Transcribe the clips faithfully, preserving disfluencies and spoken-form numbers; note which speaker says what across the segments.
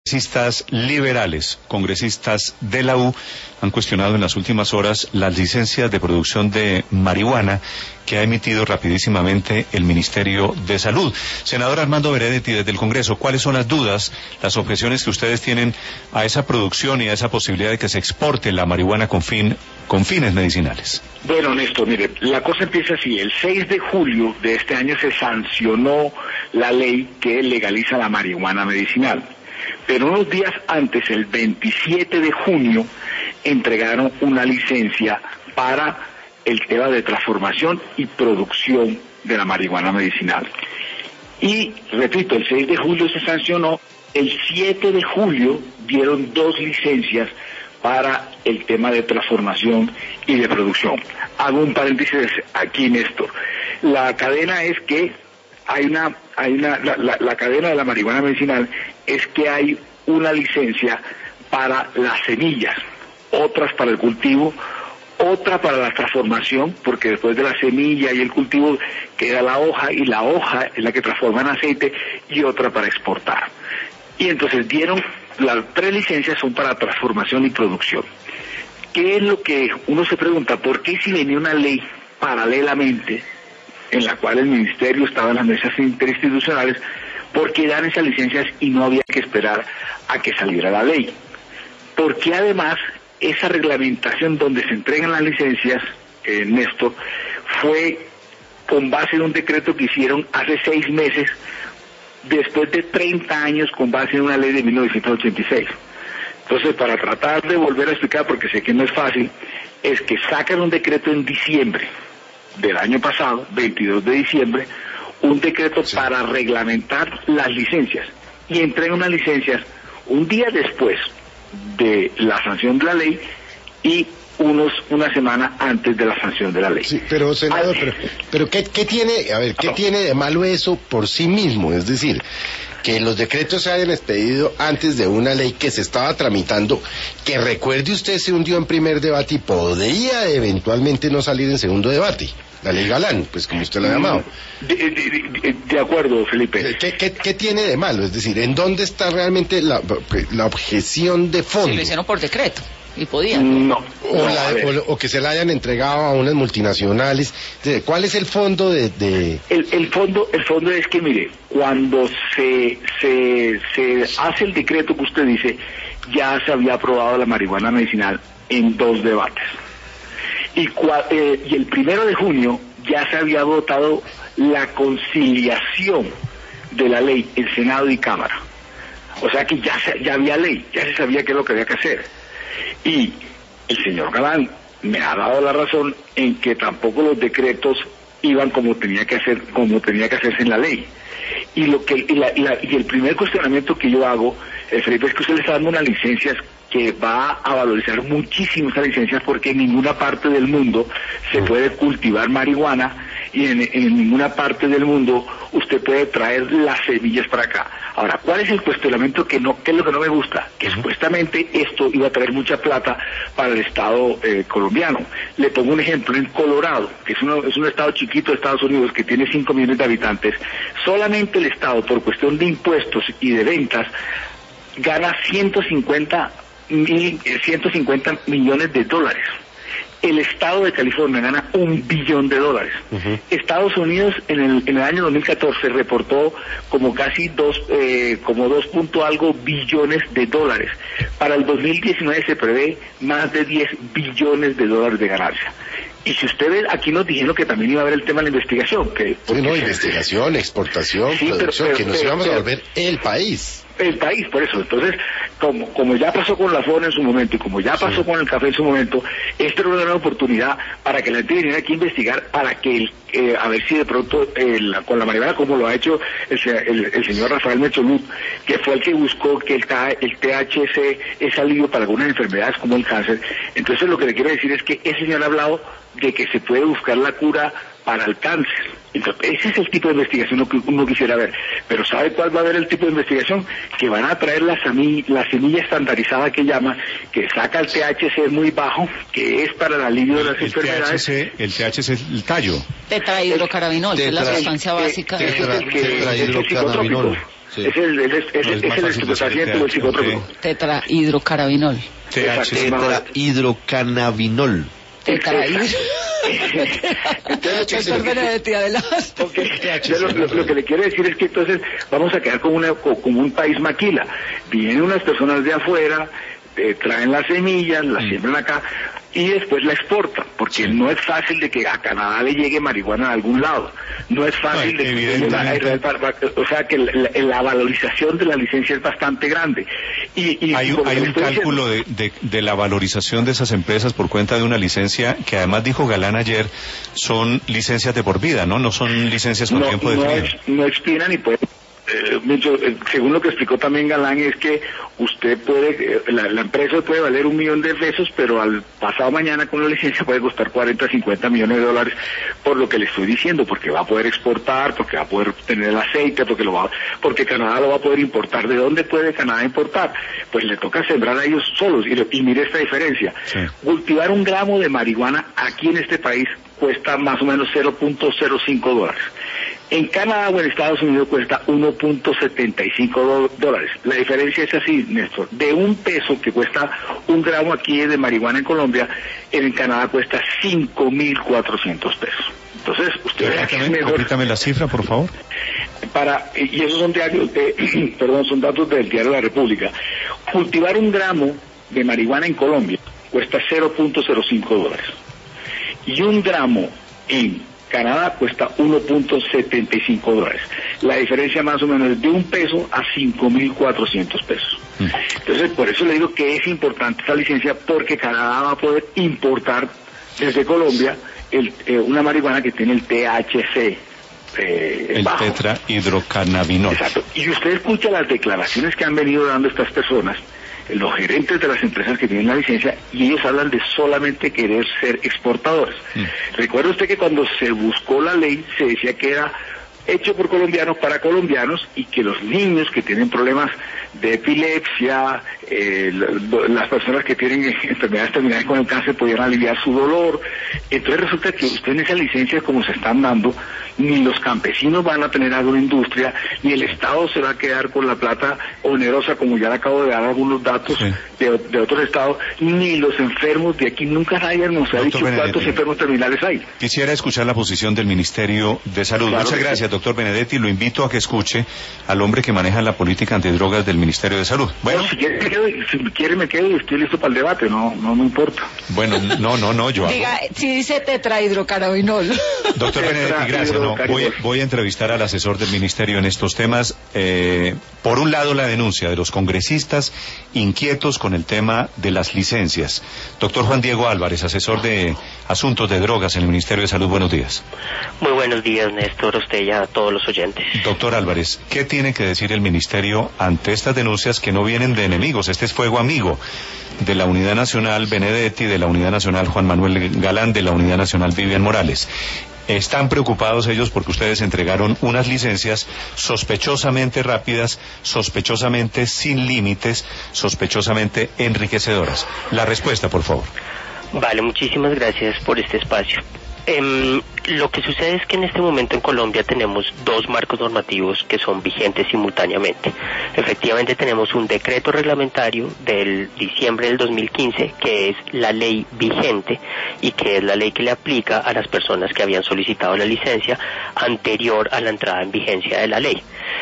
Speaker 1: Congresistas liberales, congresistas de la U, han cuestionado en las últimas horas las licencias de producción de marihuana que ha emitido rapidísimamente el Ministerio de Salud. Senador Armando Benedetti, desde el Congreso, ¿cuáles son las dudas, las objeciones que ustedes tienen a esa producción y a esa posibilidad de que se exporte la marihuana con fin, con fines medicinales?
Speaker 2: Bueno, Néstor, mire, la cosa empieza así. El seis de julio de este año se sancionó la ley que legaliza la marihuana medicinal. Pero unos días antes, el veintisiete de junio, entregaron una licencia para el tema de transformación y producción de la marihuana medicinal. Y, repito, el seis de julio se sancionó, el siete de julio dieron dos licencias para el tema de transformación y de producción. Hago un paréntesis aquí, Néstor. La cadena es que hay una, hay una, la, la, la cadena de la marihuana medicinal es que hay una licencia para las semillas, otras para el cultivo, otra para la transformación, porque después de la semilla y el cultivo queda la hoja, y la hoja es la que transforma en aceite, y otra para exportar. Y entonces dieron, las tres licencias son para transformación y producción. ¿Qué es lo que uno se pregunta? ¿Por qué si venía una ley paralelamente en la cual el ministerio estaba en las mesas interinstitucionales, por qué dan esas licencias y no había que esperar a que saliera la ley? Porque además esa reglamentación donde se entregan las licencias, eh, Néstor, fue con base en un decreto que hicieron hace seis meses, después de treinta años, con base en una ley de mil novecientos ochenta y seis. Entonces, para tratar de volver a explicar, porque sé que no es fácil, es que sacan un decreto en diciembre del año pasado, veintidós de diciembre, un decreto sí. para reglamentar las licencias, y entregan unas licencias un día después de la sanción de la ley y unos una semana antes de la sanción de la ley.
Speaker 3: Sí, pero senador, pero, pero ¿qué, qué tiene, a ver, qué no. tiene de malo eso por sí mismo? Es decir, que los decretos se hayan expedido antes de una ley que se estaba tramitando, que recuerde usted se hundió en primer debate y podría eventualmente no salir en segundo debate. La ley Galán, pues como usted la ha llamado.
Speaker 2: De, de, de, de acuerdo, Felipe.
Speaker 3: ¿Qué, qué, ¿Qué tiene de malo? Es decir, ¿en dónde está realmente la, la objeción de fondo?
Speaker 4: Se lo hicieron por decreto. Y podían.
Speaker 2: No.
Speaker 3: O,
Speaker 2: no
Speaker 3: la, o, o que se la hayan entregado a unas multinacionales. ¿Cuál es el fondo de...? de...
Speaker 2: El, el fondo el fondo es que, mire, cuando se, se, se hace el decreto que usted dice, ya se había aprobado la marihuana medicinal en dos debates. Y, cua, eh, y el primero de junio ya se había votado la conciliación de la ley en Senado y Cámara. O sea que ya, se, ya había ley, ya se sabía qué es lo que había que hacer. Y el señor Galán me ha dado la razón en que tampoco los decretos iban como tenía que hacer, como tenía que hacerse en la ley. Y lo que y, la, y, la, y el primer cuestionamiento que yo hago, eh, Felipe, es que usted le está dando unas licencias que va a valorizar muchísimo esas licencias, porque en ninguna parte del mundo se puede cultivar marihuana, y en, en ninguna parte del mundo usted puede traer las semillas para acá. Ahora, ¿cuál es el cuestionamiento que no, qué es lo que no me gusta? Que supuestamente esto iba a traer mucha plata para el Estado eh, colombiano. Le pongo un ejemplo, en Colorado, que es, uno, es un estado chiquito de Estados Unidos que tiene cinco millones de habitantes, solamente el Estado, por cuestión de impuestos y de ventas, gana ciento cincuenta millones de dólares. El Estado de California gana un billón de dólares. Uh-huh. Estados Unidos en el, en el año dos mil catorce reportó como casi dos, eh, como dos punto algo billones de dólares. Para el dos mil diecinueve se prevé más de diez billones de dólares de ganancia. Y si usted ve, aquí nos dijeron que también iba a haber el tema de la investigación. Que,
Speaker 3: sí, no, investigación, exportación, sí, producción, pero, pero, que nos pero, íbamos pero, a volver el país.
Speaker 2: El país, por eso. Entonces, como como ya pasó con la F O N en su momento y como ya pasó sí. con el café en su momento, esta era una gran oportunidad para que la gente viniera aquí a investigar, para que el, eh, a ver si de pronto eh, la, con la marihuana, como lo ha hecho el, el, el señor Rafael Mecholut, que fue el que buscó que el, el T H C es alivio para algunas enfermedades como el cáncer. Entonces, lo que le quiero decir es que ese señor ha hablado de que se puede buscar la cura para el cáncer. Entonces, ese es el tipo de investigación que uno quisiera ver. Pero ¿sabe cuál va a haber el tipo de investigación? Que van a traer la, semilla, la semilla estandarizada que llama, que saca el T H C muy bajo, que es para el alivio de las
Speaker 1: el
Speaker 2: enfermedades.
Speaker 1: T H C, el T H C es el tallo.
Speaker 4: Tetrahidrocannabinol, que es la
Speaker 3: Tetra-
Speaker 4: sustancia
Speaker 2: Eh,
Speaker 4: básica.
Speaker 2: que-
Speaker 4: de-
Speaker 2: que- que- que-
Speaker 3: Tetrahidrocannabinol.
Speaker 2: es el
Speaker 3: Sí.
Speaker 2: Es el, es, es,
Speaker 1: No, es
Speaker 2: es
Speaker 1: más
Speaker 2: el
Speaker 1: fácil
Speaker 2: estupefaciente
Speaker 1: decir
Speaker 2: o el psicotrópico.
Speaker 4: Tetrahidrocannabinol.
Speaker 1: T H C.
Speaker 3: Tetrahidrocannabinol.
Speaker 2: Entonces,
Speaker 4: Doctor Benedetti, adelante.
Speaker 2: Ok, entonces, lo, lo- lo que le quiero decir es que entonces vamos a quedar como, una, co- como un país maquila. Vienen unas personas de afuera, eh, traen las semillas, las siembran acá y después la exportan, porque
Speaker 1: Sí.
Speaker 2: no es fácil de que a Canadá le llegue marihuana a algún lado. No es fácil
Speaker 1: No,
Speaker 2: de que
Speaker 1: evidentemente.
Speaker 2: llegue a Israel para- para- o sea que la, la- la valorización de la licencia es bastante grande. Y, y
Speaker 1: Hay, un-
Speaker 2: como
Speaker 1: hay
Speaker 2: le
Speaker 1: un
Speaker 2: estoy
Speaker 1: cálculo
Speaker 2: diciendo,
Speaker 1: de, de, de la valorización de esas empresas por cuenta de una licencia que además dijo Galán ayer, son licencias de por vida, ¿no? No son licencias con
Speaker 2: no,
Speaker 1: tiempo
Speaker 2: no,
Speaker 1: definido.
Speaker 2: ex- no expiran y pueden. Eh, mucho, eh, según lo que explicó también Galán, es que usted puede, eh, la, la empresa puede valer un millón de pesos, pero al pasado mañana con la licencia puede costar cuarenta, cincuenta millones de dólares, por lo que le estoy diciendo, porque va a poder exportar, porque va a poder tener el aceite, porque lo va, porque Canadá lo va a poder importar. ¿De dónde puede Canadá importar? Pues le toca sembrar a ellos solos, y, y mire esta diferencia.
Speaker 1: Sí.
Speaker 2: Cultivar un gramo de marihuana aquí en este país cuesta más o menos cero punto cero cinco dólares. En Canadá o en Estados Unidos cuesta uno punto setenta y cinco dólares. La diferencia es así, Néstor. De un peso que cuesta un gramo aquí de marihuana en Colombia, en Canadá cuesta cinco mil cuatrocientos pesos. Entonces, usted vea que es
Speaker 1: Repítame,
Speaker 2: mejor
Speaker 1: repítame la cifra, por favor.
Speaker 2: para, y esos son diarios de, perdón, son datos del Diario de la República. Cultivar un gramo de marihuana en Colombia cuesta cero punto cero cinco dólares. Y un gramo en Canadá cuesta uno punto setenta y cinco dólares. La diferencia más o menos es de un peso a cinco mil cuatrocientos pesos.
Speaker 1: Mm.
Speaker 2: Entonces, por eso le digo que es importante esta licencia, porque Canadá va a poder importar desde Colombia el, eh, una marihuana que tiene el T H C eh,
Speaker 1: El
Speaker 2: bajo.
Speaker 1: tetrahidrocannabinol.
Speaker 2: Exacto. Y usted escucha las declaraciones que han venido dando estas personas, los gerentes de las empresas que tienen la licencia, y ellos hablan de solamente querer ser exportadores.
Speaker 1: Mm.
Speaker 2: Recuerda usted que cuando se buscó la ley se decía que era hecho por colombianos para colombianos, y que los niños que tienen problemas de epilepsia, eh, la- las personas que tienen enfermedades terminales con el cáncer podían aliviar su dolor. Entonces resulta que usted en esas licencias como se están dando, ni los campesinos van a tener agroindustria, ni el Estado se va a quedar con la plata onerosa, como ya le acabo de dar algunos datos
Speaker 1: Sí.
Speaker 2: de, de otros estados, ni los enfermos de aquí. Nunca nadie nos ha
Speaker 1: Doctor
Speaker 2: dicho
Speaker 1: Benedetti.
Speaker 2: cuántos enfermos terminales hay.
Speaker 1: Quisiera escuchar la posición del Ministerio de Salud.
Speaker 2: Claro
Speaker 1: Muchas
Speaker 2: que
Speaker 1: gracias, doctor Benedetti. Lo invito a que escuche al hombre que maneja la política antidrogas del Ministerio de Salud. Bueno,
Speaker 2: No, si quiere me quedo, si quiere me quedo y estoy listo para el debate, no, no me importa.
Speaker 1: bueno, no, no, no, yo hago.
Speaker 4: Diga, si dice tetrahidrocannabinol.
Speaker 1: Doctor Benedetti, gracias. No, voy, voy a entrevistar al asesor del Ministerio en estos temas. Eh, por un lado, la denuncia de los congresistas inquietos con el tema de las licencias. Doctor Juan Diego Álvarez, asesor de Asuntos de Drogas en el Ministerio de Salud, buenos días.
Speaker 5: Muy buenos días, Néstor, a usted y a todos los oyentes.
Speaker 1: Doctor Álvarez, ¿qué tiene que decir el Ministerio ante estas denuncias que no vienen de enemigos? Este es fuego amigo de la Unidad Nacional Benedetti, de la Unidad Nacional Juan Manuel Galán, de la Unidad Nacional Vivian Morales. Están preocupados ellos porque ustedes entregaron unas licencias sospechosamente rápidas, sospechosamente sin límites, sospechosamente enriquecedoras. La respuesta, por favor.
Speaker 5: Vale, muchísimas gracias por este espacio. Em, lo que sucede es que en este momento en Colombia tenemos dos marcos normativos que son vigentes simultáneamente. Efectivamente tenemos un decreto reglamentario del diciembre del dos mil quince, que es la ley vigente y que es la ley que le aplica a las personas que habían solicitado la licencia anterior a la entrada en vigencia de la ley.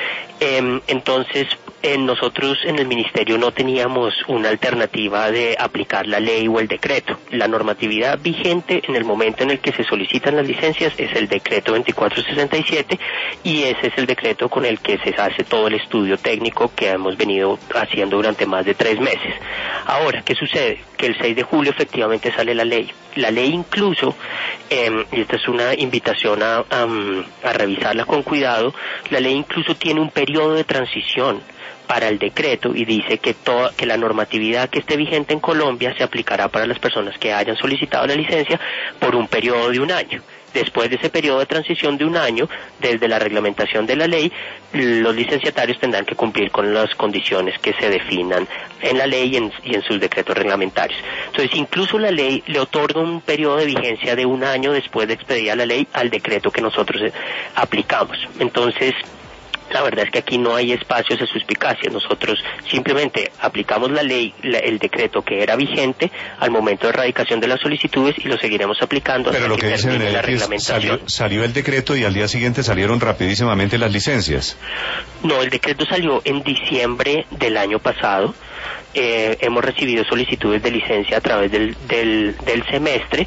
Speaker 5: Eh, entonces, eh, nosotros en el Ministerio no teníamos una alternativa de aplicar la ley o el decreto. La normatividad vigente en el momento en el que se solicitan las licencias es el decreto veinticuatro sesenta y siete, y ese es el decreto con el que se hace todo el estudio técnico que hemos venido haciendo durante más de tres meses. Ahora, ¿qué sucede? Que el seis de julio efectivamente sale la ley. La ley incluso, eh, y esta es una invitación a, a, a revisarla con cuidado, la ley incluso tiene un periodo de transición para el decreto y dice que toda, que la normatividad que esté vigente en Colombia se aplicará para las personas que hayan solicitado la licencia por un periodo de un año. Después de ese periodo de transición de un año, desde la reglamentación de la ley, los licenciatarios tendrán que cumplir con las condiciones que se definan en la ley y en, y en sus decretos reglamentarios. Entonces, incluso la ley le otorga un periodo de vigencia de un año después de expedida la ley al decreto que nosotros eh, aplicamos. Entonces, la verdad es que aquí no hay espacios de suspicacia. Nosotros simplemente aplicamos la ley, la, el decreto que era vigente al momento de erradicación de las solicitudes y lo seguiremos aplicando hasta
Speaker 1: Pero lo
Speaker 5: que,
Speaker 1: que dice
Speaker 5: termine la
Speaker 1: Benedetti es,
Speaker 5: reglamentación.
Speaker 1: salió, salió el decreto y al día siguiente salieron rapidísimamente las licencias.
Speaker 5: No, el decreto salió en diciembre del año pasado. Eh, hemos recibido solicitudes de licencia a través del, del, del semestre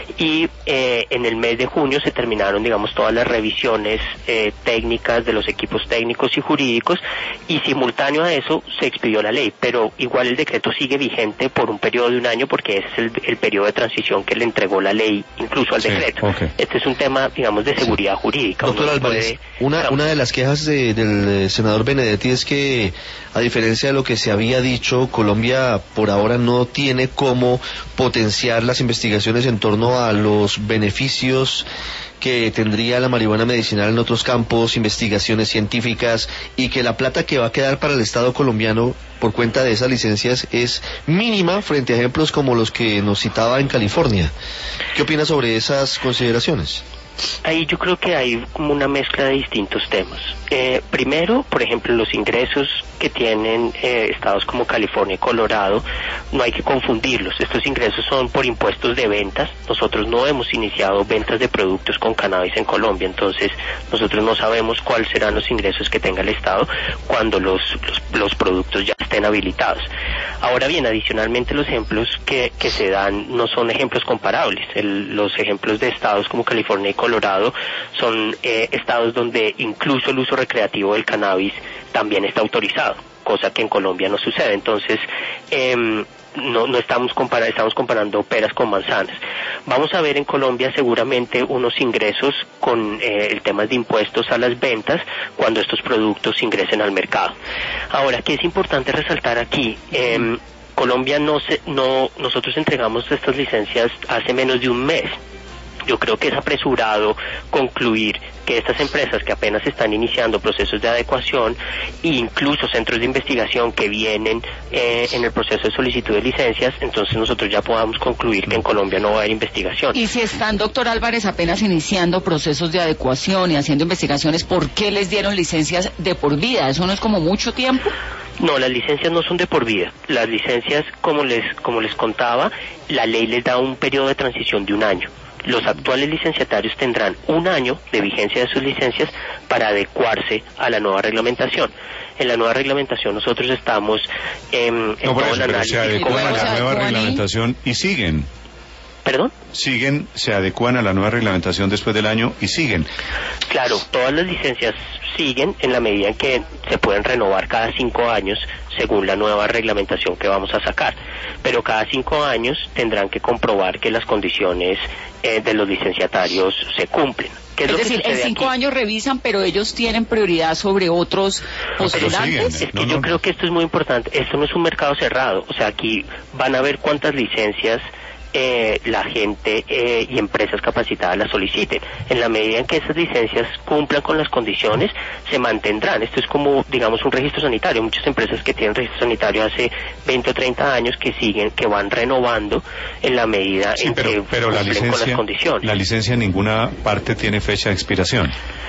Speaker 5: y eh, en el mes de junio se terminaron, digamos, todas las revisiones eh, técnicas de los equipos técnicos y jurídicos y simultáneo a eso se expidió la ley, pero igual el decreto sigue vigente por un periodo de un año porque ese es el, el periodo de transición que le entregó la ley incluso al
Speaker 1: Sí,
Speaker 5: decreto.
Speaker 1: okay.
Speaker 5: Este es un tema, digamos, de seguridad jurídica.
Speaker 6: Doctor
Speaker 5: Uno
Speaker 6: Álvarez,
Speaker 5: puede-
Speaker 6: una, una de las quejas de- del eh, senador Benedetti es que, a diferencia de lo que se había dicho, Colombia por ahora no tiene cómo potenciar las investigaciones en torno a los beneficios que tendría la marihuana medicinal en otros campos, investigaciones científicas, y que la plata que va a quedar para el Estado colombiano por cuenta de esas licencias es mínima frente a ejemplos como los que nos citaba en California. ¿Qué opina sobre esas consideraciones?
Speaker 5: Ahí yo creo que hay como una mezcla de distintos temas. Eh, primero, por ejemplo, los ingresos que tienen eh, estados como California y Colorado, no hay que confundirlos. Estos ingresos son por impuestos de ventas. Nosotros no hemos iniciado ventas de productos con cannabis en Colombia, entonces nosotros no sabemos cuáles serán los ingresos que tenga el estado cuando los, los, los productos ya estén habilitados. Ahora bien, adicionalmente los ejemplos que, que se dan no son ejemplos comparables. El, los ejemplos de estados como California y Colorado son eh, estados donde incluso el uso recreativo del cannabis también está autorizado, cosa que en Colombia no sucede. Entonces, eh, no, no estamos comparando, estamos comparando peras con manzanas. Vamos a ver en Colombia seguramente unos ingresos con eh, el tema de impuestos a las ventas cuando estos productos ingresen al mercado. Ahora, ¿qué es importante resaltar aquí? Eh, Colombia no se, no, nosotros entregamos estas licencias hace menos de un mes. Yo creo que es apresurado concluir que estas empresas que apenas están iniciando procesos de adecuación e incluso centros de investigación que vienen eh, en el proceso de solicitud de licencias, entonces nosotros ya podamos concluir que en Colombia no va a haber investigación.
Speaker 4: Y si están, doctor Álvarez, apenas iniciando procesos de adecuación y haciendo investigaciones, ¿por qué les dieron licencias de por vida? ¿Eso no es como mucho tiempo?
Speaker 5: No, las licencias no son de por vida. Las licencias, como les, como les contaba, la ley les da un periodo de transición de un año. Los actuales licenciatarios tendrán un año de vigencia de sus licencias para adecuarse a la nueva reglamentación. En la nueva reglamentación nosotros estamos eh, en
Speaker 1: No,
Speaker 5: todo
Speaker 1: por eso,
Speaker 5: el
Speaker 1: pero
Speaker 5: análisis.
Speaker 1: se adecuan a
Speaker 4: ¿Cómo
Speaker 1: la
Speaker 4: se
Speaker 1: nueva
Speaker 4: adecuan ahí?
Speaker 1: reglamentación y siguen.
Speaker 5: ¿Perdón?
Speaker 1: Siguen, se adecuan a la nueva reglamentación después del año y siguen.
Speaker 5: Claro, todas las licencias siguen en la medida en que se pueden renovar cada cinco años según la nueva reglamentación que vamos a sacar. Pero cada cinco años tendrán que comprobar que las condiciones eh, de los licenciatarios se cumplen. ¿Qué es,
Speaker 4: Es
Speaker 5: lo que
Speaker 4: decir, en
Speaker 5: sucede
Speaker 4: cinco
Speaker 5: aquí?
Speaker 4: años revisan, pero ellos tienen prioridad sobre otros
Speaker 1: pero
Speaker 4: postulantes.
Speaker 1: siguen.
Speaker 5: Es que
Speaker 1: No,
Speaker 5: yo
Speaker 1: no.
Speaker 5: creo que esto es muy importante. Esto no es un mercado cerrado. O sea, aquí van a ver cuántas licencias eh, la gente eh, y empresas capacitadas las soliciten. En la medida en que esas licencias cumplan con las condiciones, se mantendrán. Esto es como, digamos, un registro sanitario. Muchas empresas que tienen registro sanitario hace veinte o treinta años que siguen, que van renovando en la medida
Speaker 1: Sí,
Speaker 5: en
Speaker 1: pero,
Speaker 5: que
Speaker 1: pero la
Speaker 5: cumplen con las
Speaker 1: licencia,
Speaker 5: condiciones.
Speaker 1: la licencia en ninguna parte tiene fecha de expiración.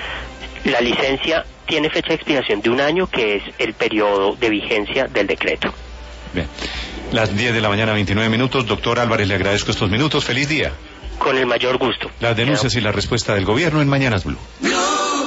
Speaker 5: La licencia tiene fecha de expiración de un año, que es el periodo de vigencia del decreto.
Speaker 1: Bien. Las diez de la mañana, veintinueve minutos. Doctor Álvarez, le agradezco estos minutos. Feliz día.
Speaker 5: Con el mayor gusto.
Speaker 1: Las denuncias y la respuesta del gobierno en Mañanas Blue.